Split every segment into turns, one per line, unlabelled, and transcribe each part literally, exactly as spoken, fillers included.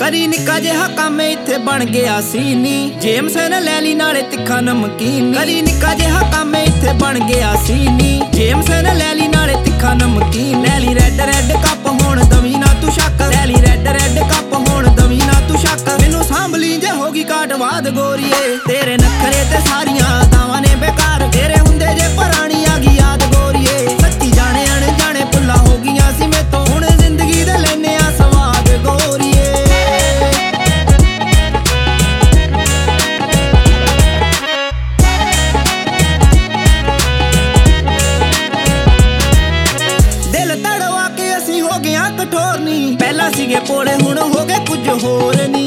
ਕਰੀ ਨਿੱਕਾ ਜਿਹਾ ਕੰਮ ਇੱਥੇ ਬਣ ਗਿਆ ਸੀਨੀ। ਜੇਮਸ ਨੇ ਲੈ ਲਈ ਨਾਲੇ ਤਿੱਖਾ ਨਮਕੀਨ। ਕਰੀ ਨਿੱਕਾ ਜਿਹਾ ਕੰਮ ਇੱਥੇ ਬਣ ਗਿਆ ਸੀਨੀ। ਜੇਮਸ ਨੇ ਲੈ ਲਈ ਨਾਲੇ ਤਿੱਖਾ ਨਮਕੀਨ। ਲੈ ਲਈ ਰੈੱਡ ਰੈੱਡ ਕੱਪ ਹੁਣ ਦਵੀ ਨਾ ਤੂੰ ਸ਼ੱਕ। ਲੈ ਲਈ ਰੈੱਡ ਰੈੱਡ ਕੱਪ ਹੁਣ ਦਵੀ ਨਾ ਤੂੰ ਸ਼ੱਕ। ਮੈਨੂੰ ਸਾਂਭਲੀ ਜੇ ਹੋਗੀ ਕਾਟਵਾਦ ਗੋਰੀਏ। ਤੇਰੇ ਨਖਰੇ ਤੇ ਸਾਰੀਆਂ ਦਾਵਾਂ ਨੇ ਬੇਕਾਰ। ਤੇਰੇ ਹੁੰਦੇ ਜੇ ਪੁਰਾਣੀ ਆ ਗਈ ਯਾਦ ਗੋਰੀਏ। ਸੱਚੀ ਜਾਣੇ ਅਣਜਾਣੇ ਭੁੱਲਾਂ ਹੋ ਗਈਆਂ ਸੀ ਮੇਤੋਂ। ਹੁਣ ਜ਼ਿੰਦਗੀ ਦੇ ਲੈਨੇ ਆ ਸਵਾਦ ਗੋਰੀਏ। ਕਠੋਰ ਨੀ ਪਹਿਲਾਂ ਸੀਗੇ ਭੋਲੇ ਹੁਣ ਹੋ ਗਏ ਕੁਝ ਹੋਰ ਨੀ।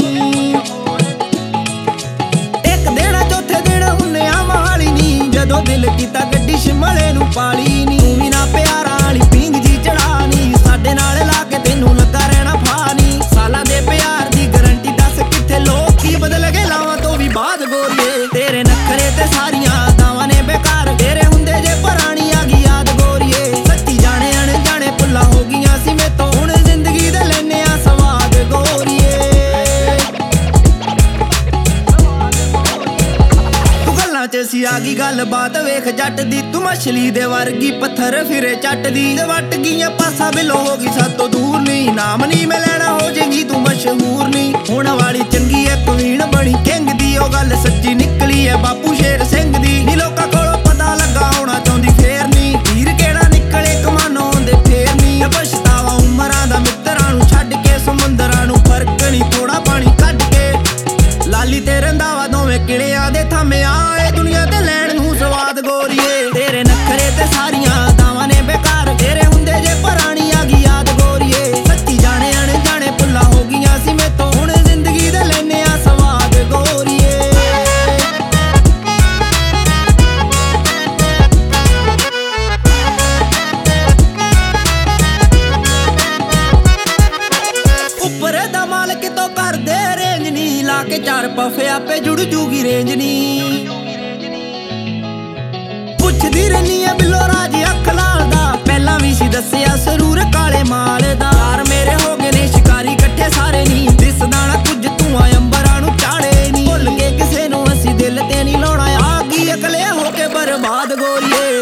ਇੱਕ ਦਿਨ ਚੌਥੇ ਦਿਨ ਹੁੰਨੇ ਆ ਮਹਾਲੀ ਨੀ। ਜਦੋਂ ਦਿਲ ਕੀਤਾ ਗੱਡੀ ਸ਼ਿਮਲੇ ਨੂੰ ਪਾਲੀ ਨੀ। ਤੂੰ ਵੀ ਨਾ ਪਿਆਰਾਂ ਵਾਲੀ ਪੀਂਗ ਜੀ ਚੜਾ ਨੀ। ਸਾਡੇ ਨਾਲ ਲਾ ਕੇ ਤੈਨੂੰ ਲੱਗਾ ਰਹਿਣਾ ਫਾ ਨੀ। ਸਾਲਾਂ ਦੇ ਪਿਆਰ ਦੀ ਗਰੰਟੀ ਦੱਸ ਕਿੱਥੇ ਲੋਕ ਕੀ ਬਦਲ ਗਏ ਲਾਵਾਂ ਤੋਂ ਵੀ ਬਾਅਦ ਗੋਰੀਏ। ਤੇਰੇ ਨਖਰੇ ਤੇ ਸਾਰੀਆਂ ਦਾਵਾਂ ਨੇ ਬੇਕਾਰ। ਤੇਰੇ ਹੁੰਦੇ ਜੇ ਪੁਰਾਣੀ ਆ ਗਈ ਯਾਦ ਗੋਰੀਏ। ਸੱਚੀ ਜਾਣੇ ਅਣਜਾਣੇ ਭੁੱਲਾਂ ਹੋ ਗਈਆਂ ਸੀ ਮੇਤੋਂ। ਸੀ ਆ ਗਈ ਗੱਲ ਬਾਤ ਵੇਖ ਜੱਟ ਦੀ। ਤੂੰ ਮਛਲੀ ਦੇ ਵਰਗੀ ਪੱਥਰ ਫਿਰੇ ਚੱਟ ਦੀ। ਵੱਟ ਗਈਆਂ ਪਾਸਾ ਬਿਲੋ ਹੋ ਗਈ ਸਾਤੋਂ ਦੂਰ ਨੀ। ਨਾਮ ਨੀ ਮੈਂ ਲੈਣਾ ਹੋ ਜੇਗੀ ਤੂੰ ਮਸ਼ਹੂਰ ਨੀ। ਹੁਣ ਵਾਲੀ ਚੰਗੀ ਐ ਕੁਈਨ ਬਣੀ ਕਿੰਗ ਦੀ। ਉਹ ਗੱਲ ਸੱਚੀ ਨਿਕਲੀ ਐ ਬਾਪੂ ਸ਼ੇਰ ਸਿੰਘ ਦੀ। ਨੀ ਲੋਕਾਂ ਕੋਲੋਂ ਪਤਾ ਲੱਗਾ ਹੋਣਾ ਚਾਹੁੰਦੀ ਫੇਰ ਨੀ। ਵੀਰ ਕਿਹੜਾ ਨਿਕਲੇ ਕਮਾਨੋਂ ਦੇ ਫੇਰ ਨੀ। ਪਛਤਾਵਾ ਉਮਰਾਂ ਦਾ ਮਿੱਤਰਾਂ ਨੂੰ ਛੱਡ ਕੇ। ਸਮੁੰਦਰਾਂ ਨੂੰ ਫਰਕ ਨੀ ਥੋੜਾ ਪਾਣੀ ਕੱਢ ਕੇ। ਲਾਲੀ ਤੇ ਰੰਧਾਵਾ ਦੋਵੇਂ ਕਿਲਿਆਂ ਦੇ ਥਾਮੇ ਆਏ ਦੁਨੀਆ ਤੇ ਲੈਣ ਨੂੰ ਸਵਾਦ ਗੋਰੀਏ। ਤੇਰੇ ਨਖਰੇ ਤੇ ਸਾਰੀਆਂ ਦਾਵਾਂ ਨੇ ਬੇਕਾਰ। ਤੇਰੇ ਹੁੰਦੇ ਜੇ ਪੁਰਾਣੀ ਆ ਗਈ ਯਾਦ ਗੋਰੀਏ। ਸੱਚੀ ਜਾਣੇ ਅਣਜਾਣੇ ਭੁੱਲਾਂ ਹੋ ਗਈਆਂ ਸੀ ਮੇਤੋਂ। ਹੁਣ ਜ਼ਿੰਦਗੀ ਦੇ ਲੈਨੇ ਆ ਸਵਾਦ ਗੋਰੀਏ। ਉੱਪਰ ਦਾ ਮਾਲ ਕਿਤੋਂ ਕਰਦੇ ਰੇਂਜ ਨੀ। ਲਾ ਕੇ ਚਾਰ ਪਫੇ ਆਪੇ ਜੁੜ ਜੂਗੀ ਰੇਂਜ ਨੀ। ਪੁੱਛਦੀ ਰਹਿਨੀ ਆ ਬਿੱਲੋ ਰਾਜ ਅੱਖ ਲਾਲ ਦਾ। ਪਹਿਲਾਂ ਵੀ ਸੀ ਦੱਸਿਆ ਸਰੂਰ ਕਾਲੇ ਮਾਲ ਦਾ। ਯਾਰ ਮੇਰੇ ਹੋ ਗਏ ਨੇ ਸ਼ਿਕਾਰੀ ਇਕੱਠੇ ਸਾਰੇ ਨੀ। ਦਿਸਦਾ ਨਾ ਕੁਝ ਤੂੰ ਆ ਅੰਬਰਾਂ ਨੂੰ ਚਾੜੇ ਨੀ। ਭੁੱਲ ਕੇ ਕਿਸੇ ਨੂੰ ਅਸੀਂ ਦਿਲ ਤੇ ਨੀ ਲਾਉਣਾ। ਆ ਗਈ ਅਕਲੇ ਹੋ ਕੇ ਬਰਬਾਦ ਗੋਰੀਏ।